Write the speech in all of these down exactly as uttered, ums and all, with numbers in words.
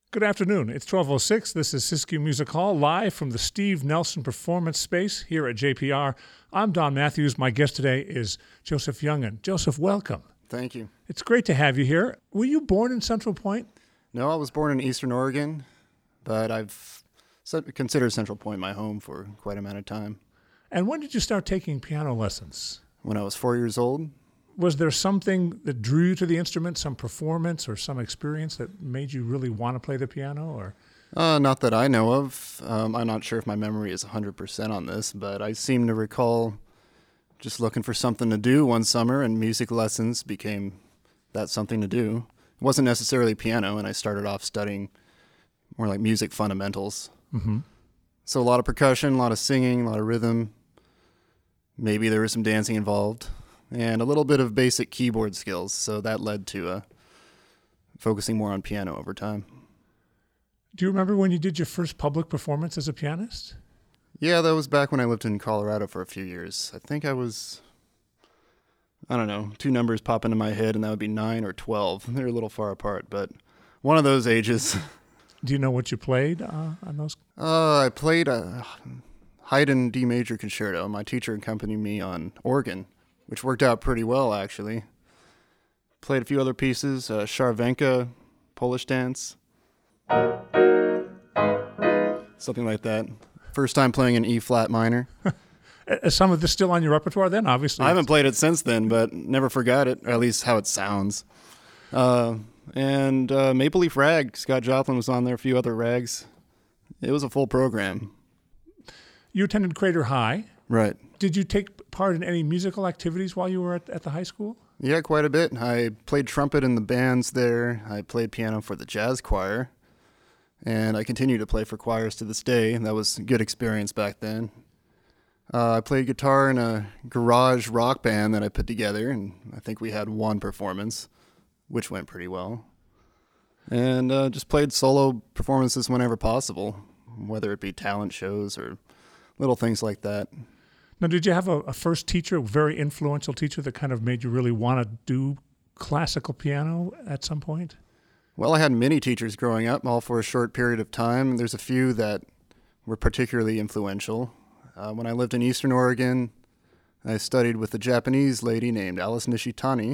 Good afternoon. It's twelve oh six. This is Siskiyou Music Hall, live from the Steve Nelson Performance Space here at J P R. I'm Don Matthews. My guest today is Joseph Youngin. Joseph, welcome. Thank you. It's great to have you here. Were you born in Central Point? No, I was born in Eastern Oregon, but I've considered Central Point my home for quite a amount of time. And when did you start taking piano lessons? When I was four years old. Was there something that drew you to the instrument, some performance or some experience that made you really want to play the piano? Or Uh, not that I know of. Um, I'm not sure if my memory is one hundred percent on this, but I seem to recall just looking for something to do one summer, and music lessons became that something to do. It wasn't necessarily piano, and I started off studying more like music fundamentals. Mm-hmm. So a lot of percussion, a lot of singing, a lot of rhythm. Maybe there was some dancing involved, and a little bit of basic keyboard skills. So that led to uh, focusing more on piano over time. Do you remember when you did your first public performance as a pianist? Yeah, that was back when I lived in Colorado for a few years. I think I was, I don't know, two numbers pop into my head, and that would be nine or twelve. They're a little far apart, but one of those ages. Do you know what you played uh, on those? Uh, I played a Haydn D major concerto. My teacher accompanied me on organ, which worked out pretty well, actually. Played a few other pieces, uh, Charvenka, Polish dance, something like that. First time playing an E flat minor. Is some of this still on your repertoire then, obviously? I haven't played it since then, but never forgot it, or at least how it sounds. Uh, and uh, Maple Leaf Rag, Scott Joplin was on there, a few other rags. It was a full program. You attended Crater High. Right. Did you take part in any musical activities while you were at, at the high school? Yeah, quite a bit. I played trumpet in the bands there. I played piano for the jazz choir. And I continue to play for choirs to this day. That was a good experience back then. Uh, I played guitar in a garage rock band that I put together, and I think we had one performance, which went pretty well. And uh, just played solo performances whenever possible, whether it be talent shows or little things like that. Now, did you have a, a first teacher, a very influential teacher that kind of made you really want to do classical piano at some point? Well, I had many teachers growing up, all for a short period of time. There's a few that were particularly influential. Uh, when I lived in Eastern Oregon, I studied with a Japanese lady named Alice Nishitani,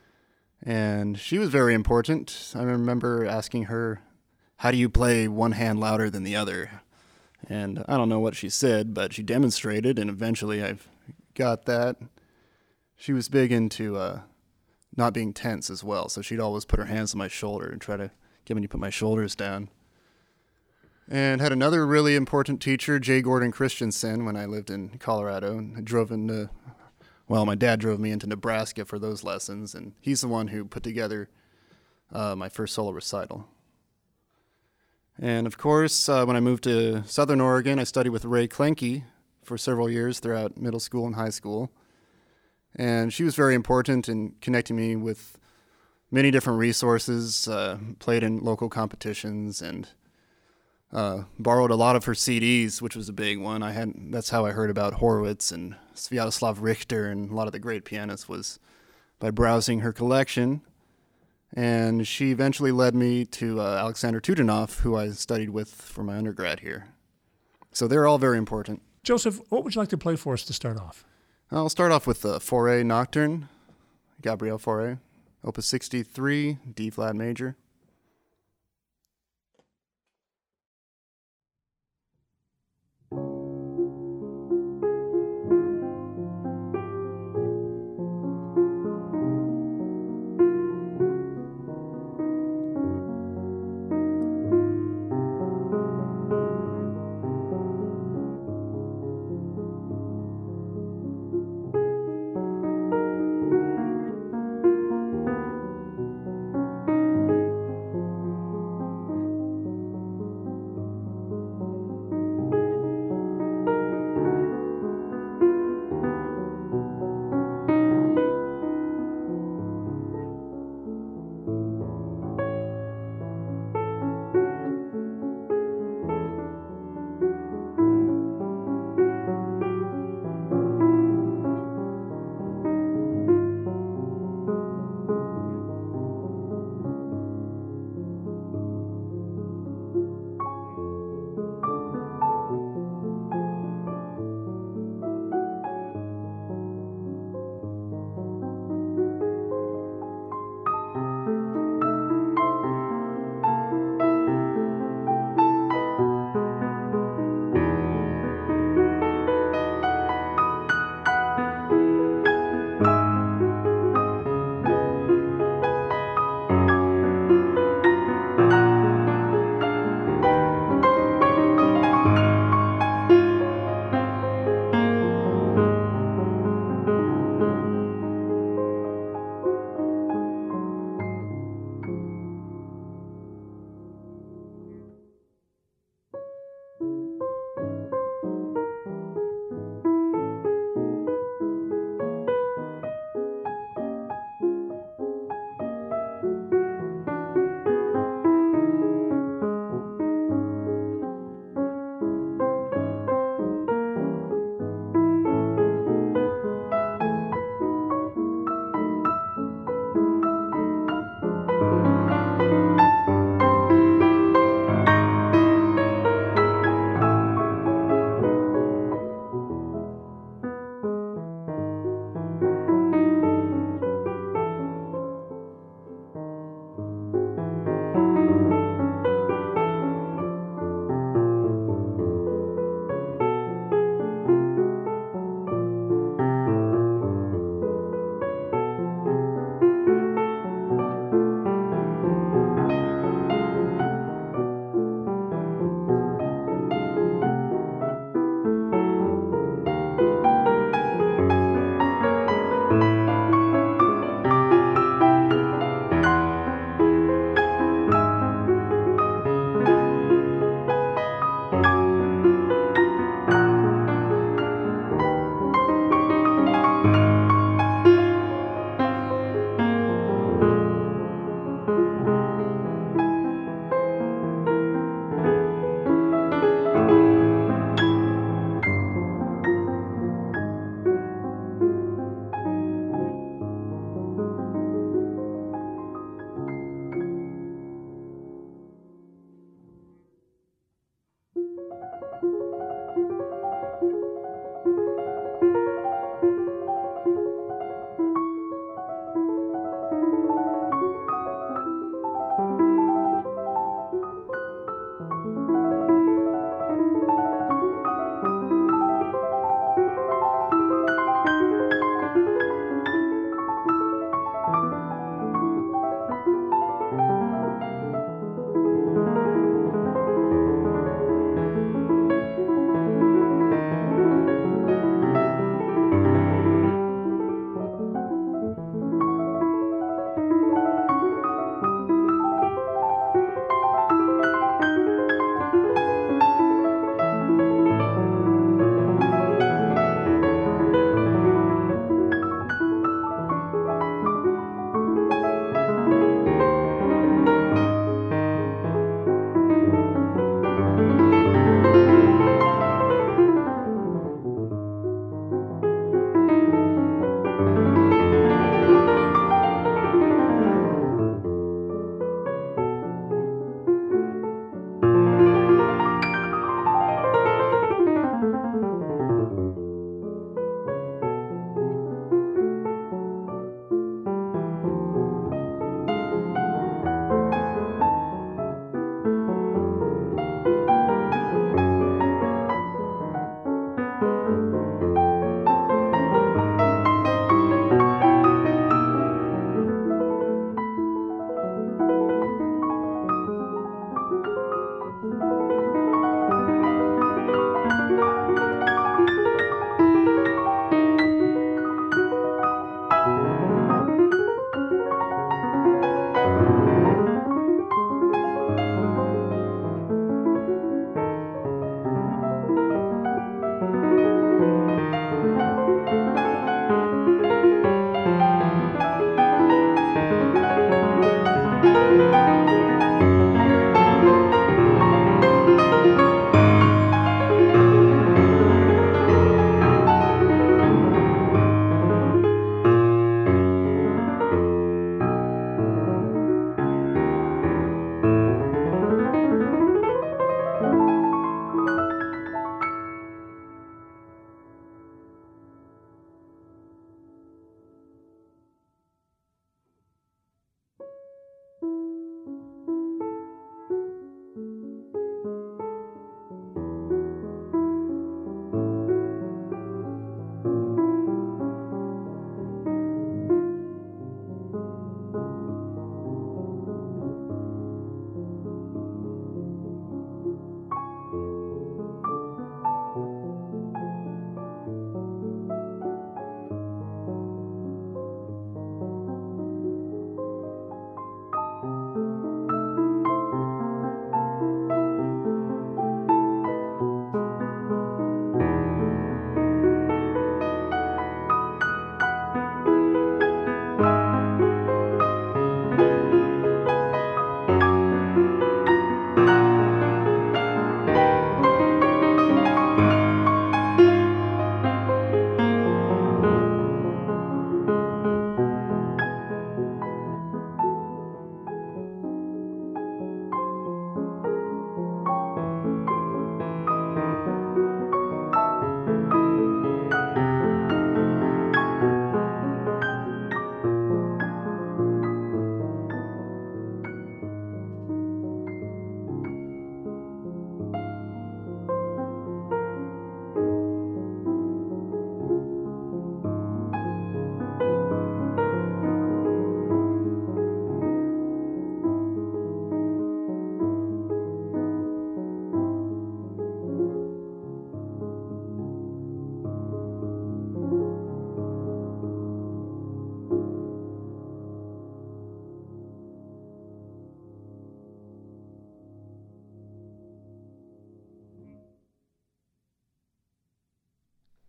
and she was very important. I remember asking her, how do you play one hand louder than the other? And I don't know what she said, but she demonstrated, and eventually I got that. She was big into uh, not being tense as well, so she'd always put her hands on my shoulder and try to get me to put my shoulders down. And had another really important teacher, J. Gordon Christensen, when I lived in Colorado. I drove into, well, my dad drove me into Nebraska for those lessons, and he's the one who put together uh, my first solo recital. And of course, uh, when I moved to Southern Oregon, I studied with Ray Klenke for several years throughout middle school and high school. And she was very important in connecting me with many different resources, uh, played in local competitions, and uh, borrowed a lot of her C Ds, which was a big one. I had that's how I heard about Horowitz and Sviatoslav Richter and a lot of the great pianists, was by browsing her collection. And she eventually led me to uh, Alexander Tudanov, who I studied with for my undergrad here. So they're all very important. Joseph, what would you like to play for us to start off? I'll start off with the Fauré Nocturne, Gabriel Fauré, Opus sixty-three, D-flat major.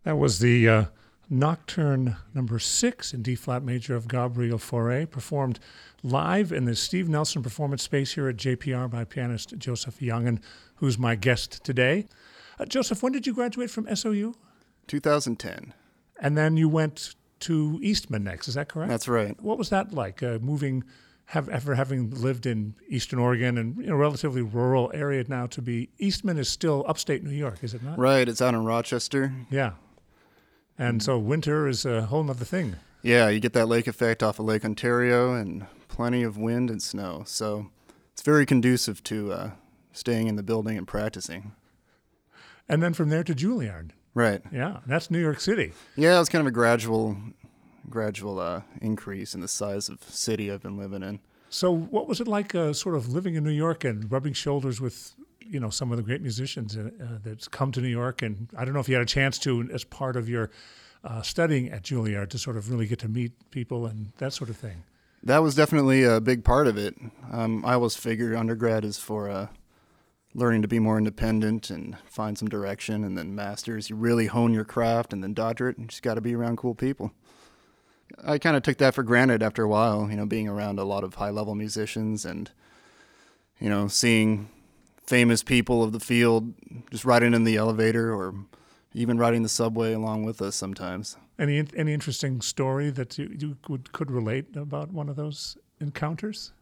That was the uh, Nocturne number six in D-flat major of Gabriel Fauré, performed live in the Steve Nelson Performance Space here at J P R by pianist Joseph Youngen, who's my guest today. Uh, Joseph, when did you graduate from S O U? two thousand ten. And then you went to Eastman next, is that correct? That's right. What was that like, uh, moving, have, ever having lived in Eastern Oregon and you know, relatively rural area now to be, Eastman is still upstate New York, is it not? Right, it's out in Rochester. Yeah. And so winter is a whole other thing. Yeah, you get that lake effect off of Lake Ontario and plenty of wind and snow. So it's very conducive to uh, staying in the building and practicing. And then from there to Juilliard. Right. Yeah, that's New York City. Yeah, it was kind of a gradual gradual uh, increase in the size of city I've been living in. So what was it like uh, sort of living in New York and rubbing shoulders with, you know, some of the great musicians uh, uh, that's come to New York? And I don't know if you had a chance to, as part of your uh, studying at Juilliard, to sort of really get to meet people and that sort of thing. That was definitely a big part of it. Um, I always figured undergrad is for uh, learning to be more independent and find some direction, and then masters, you really hone your craft, and then doctorate, you just got to be around cool people. I kind of took that for granted after a while, you know, being around a lot of high-level musicians and, you know, seeing famous people of the field just riding in the elevator or even riding the subway along with us sometimes. Any any interesting story that you, you could, could relate about one of those encounters?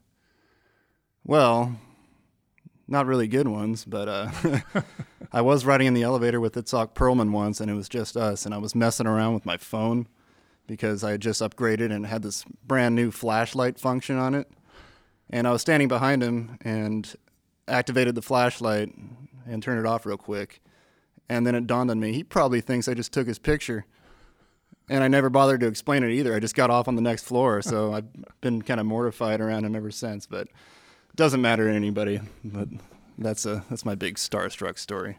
Well, not really good ones, but uh, I was riding in the elevator with Itzhak Perlman once, and it was just us, and I was messing around with my phone because I had just upgraded and had this brand new flashlight function on it. And I was standing behind him and activated the flashlight and turned it off real quick. And then it dawned on me, he probably thinks I just took his picture. And I never bothered to explain it either. I just got off on the next floor, so I've been kind of mortified around him ever since. But it doesn't matter to anybody. But that's a that's my big starstruck story.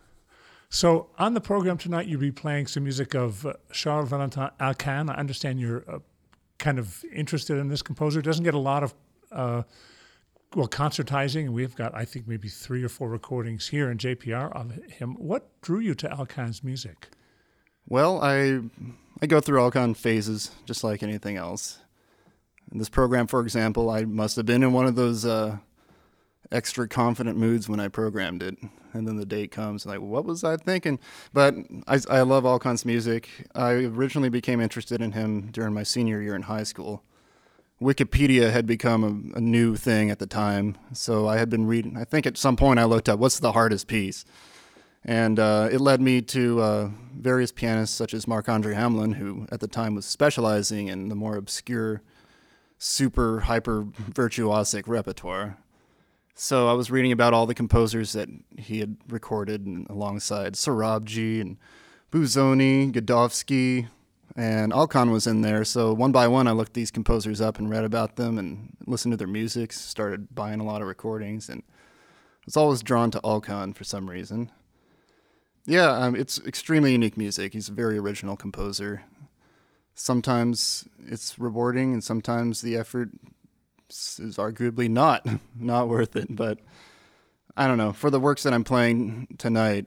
So on the program tonight, you'll be playing some music of uh, Charles Valentin Alcan. I understand you're uh, kind of interested in this composer. Doesn't get a lot of, uh, well, concertizing. And we've got, I think, maybe three or four recordings here in J P R of him. What drew you to Alcan's music? Well, I I go through Alcan phases, just like anything else. In this program, for example, I must have been in one of those uh, extra confident moods when I programmed it. And then the date comes, and like, what was I thinking? But I, I love Alcan's music. I originally became interested in him during my senior year in high school. Wikipedia had become a, a new thing at the time, so I had been reading. I think at some point I looked up, what's the hardest piece? And uh, it led me to uh, various pianists such as Marc-Andre Hamelin, who at the time was specializing in the more obscure, super hyper virtuosic repertoire. So I was reading about all the composers that he had recorded and alongside Sorabji and Busoni, Godowsky, and Alcan was in there. So one by one I looked these composers up and read about them and listened to their music, started buying a lot of recordings, and I was always drawn to Alcan for some reason. Yeah, um, it's extremely unique music. He's a very original composer. Sometimes it's rewarding, and sometimes the effort is arguably not not worth it. But I don't know. For the works that I'm playing tonight,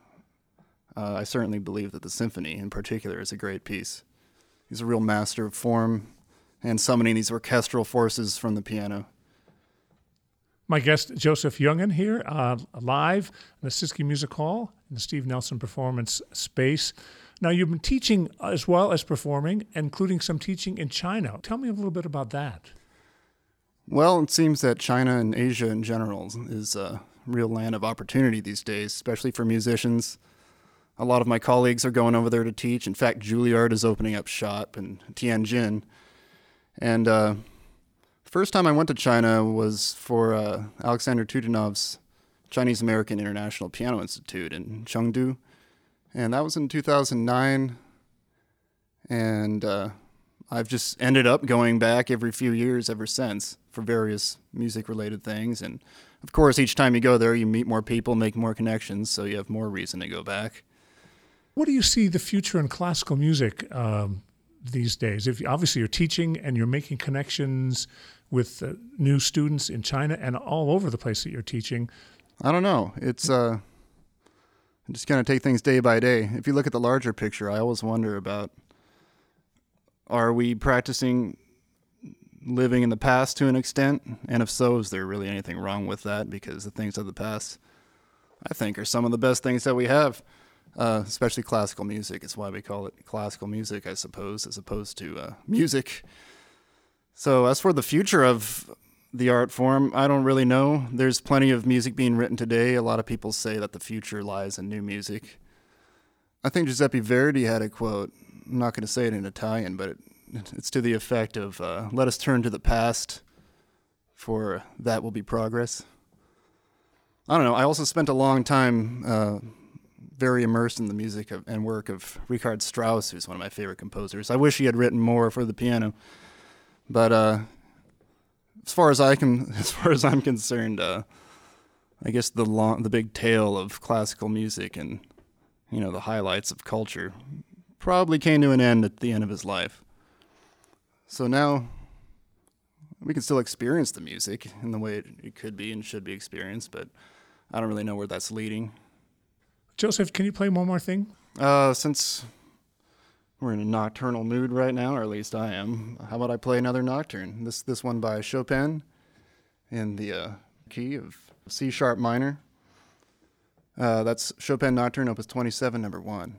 uh, I certainly believe that the symphony in particular is a great piece. He's a real master of form and summoning these orchestral forces from the piano. My guest, Joseph Youngen, here uh, live in the Siskiyou Music Hall in the Steve Nelson Performance Space. Now, you've been teaching as well as performing, including some teaching in China. Tell me a little bit about that. Well, it seems that China and Asia in general is a real land of opportunity these days, especially for musicians. A lot of my colleagues are going over there to teach. In fact, Juilliard is opening up shop in Tianjin. And uh, the first time I went to China was for uh, Alexander Tudinov's Chinese-American International Piano Institute in Chengdu. And that was in two thousand nine. And uh, I've just ended up going back every few years ever since for various music-related things. And, of course, each time you go there, you meet more people, make more connections, so you have more reason to go back. What do you see the future in classical music um, these days? If obviously you're teaching and you're making connections with uh, new students in China and all over the place that you're teaching. I don't know. It's uh, and just kind of take things day by day. If you look at the larger picture, I always wonder about, are we practicing living in the past to an extent? And if so, is there really anything wrong with that? Because the things of the past, I think, are some of the best things that we have, uh, especially classical music. It's why we call it classical music, I suppose, as opposed to uh, music. So as for the future of the art form, I don't really know. There's plenty of music being written today. A lot of people say that the future lies in new music. I think Giuseppe Verdi had a quote. I'm not going to say it in Italian, but it, it's to the effect of, uh, let us turn to the past, for that will be progress. I don't know. I also spent a long time uh, very immersed in the music of, and work of Richard Strauss, who's one of my favorite composers. I wish he had written more for the piano. But uh, as far as I can, as far as I'm concerned, uh, I guess the long, the big tale of classical music and, you know, the highlights of culture probably came to an end at the end of his life. So now we can still experience the music in the way it, it could be and should be experienced, but I don't really know where that's leading. Joseph, can you play one more thing? Uh, since we're in a nocturnal mood right now, or at least I am, how about I play another nocturne? This this one by Chopin in the uh, key of C sharp minor. Uh, that's Chopin Nocturne, Opus twenty-seven, number one.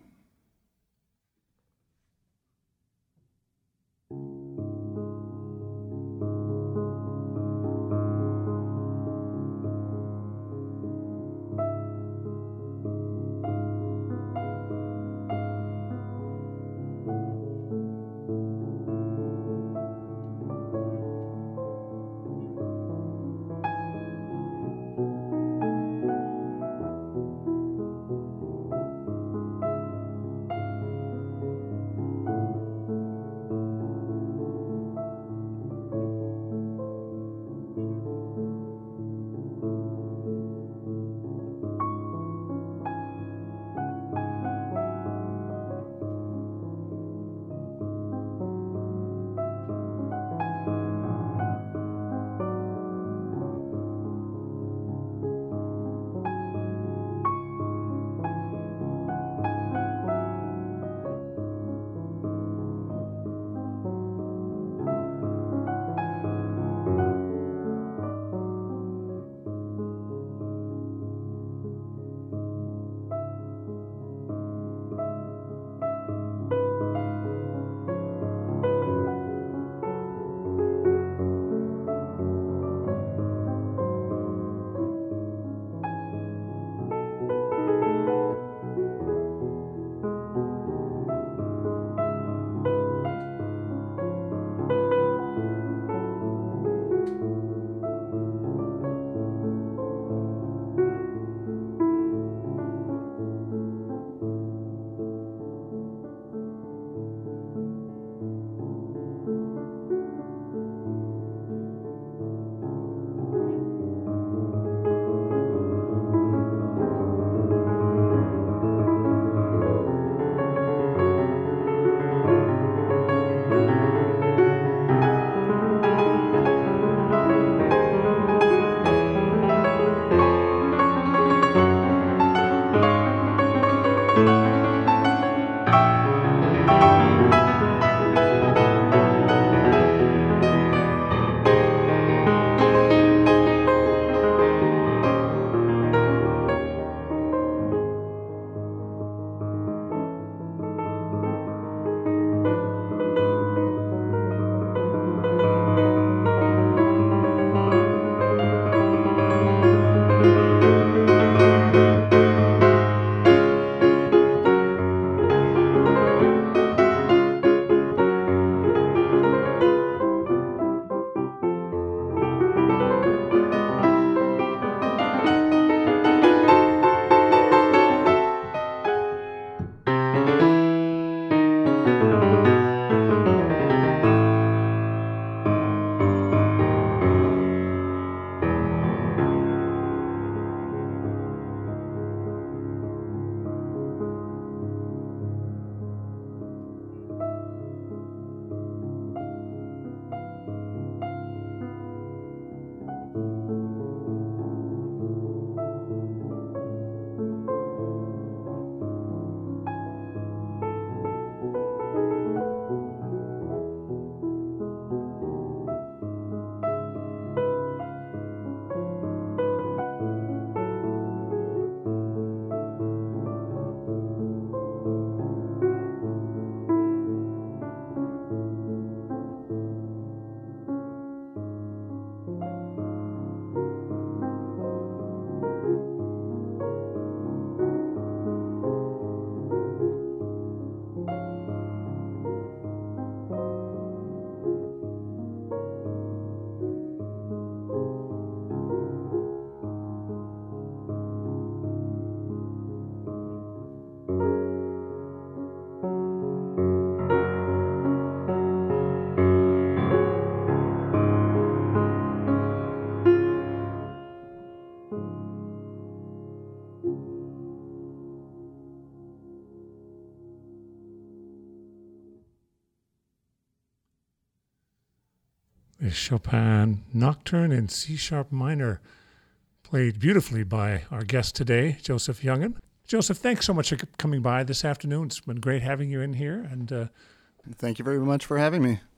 The Chopin Nocturne in C-sharp minor, played beautifully by our guest today, Joseph Youngen. Joseph, thanks so much for coming by this afternoon. It's been great having you in here. And uh, thank you very much for having me.